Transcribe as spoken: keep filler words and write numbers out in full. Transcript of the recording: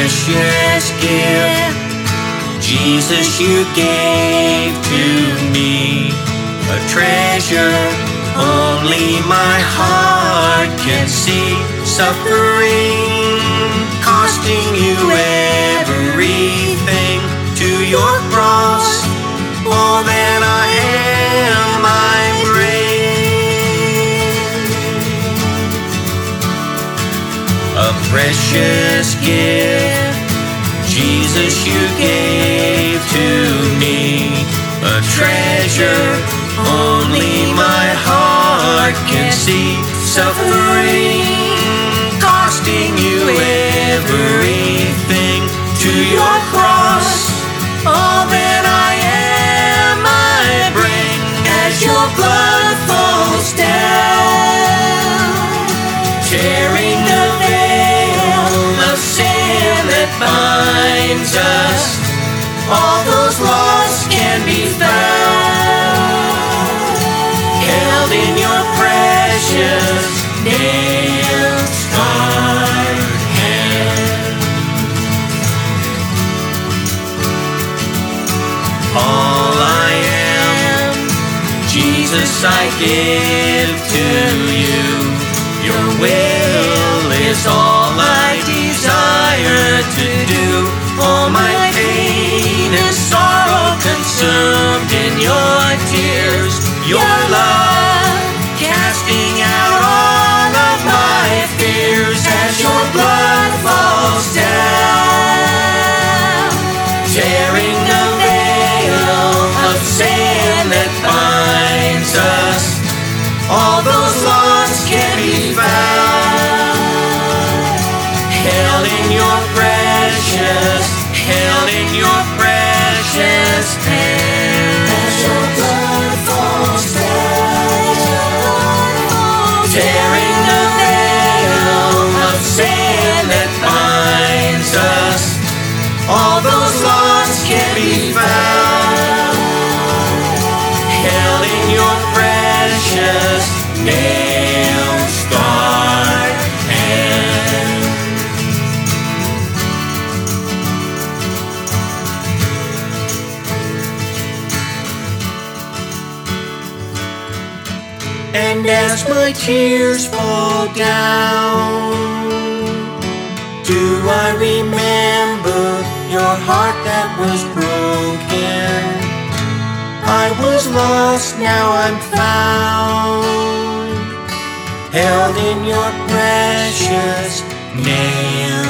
precious gift, Jesus, you gave to me. A treasure only my heart can see, suffering, costing you everything. To your cross, all that I am I bring. A precious gift, Jesus, you gave to me. A treasure only my heart can see, suffering, costing you everything. To your cross, all that I am I bring. As your blood falls down, tearing the veil of sin that binds us, all those lost can be found, held in your precious nail-scarred hand. All I am, Jesus, I give to you. Your will is all I desire to do. All my pain and sorrow consumed in your tears. Your love casting out all of my fears. As your blood falls down, tearing the veil of sin that binds us, all those lost can be found, held in your precious, held in your precious hand. As your blood falls down, tearing the veil of sin that binds us, all those lost can be found, held in your precious nail-scarred hand. And as my tears fall down, do I remember your heart that was broken? I was lost, now I'm found, held in your precious nail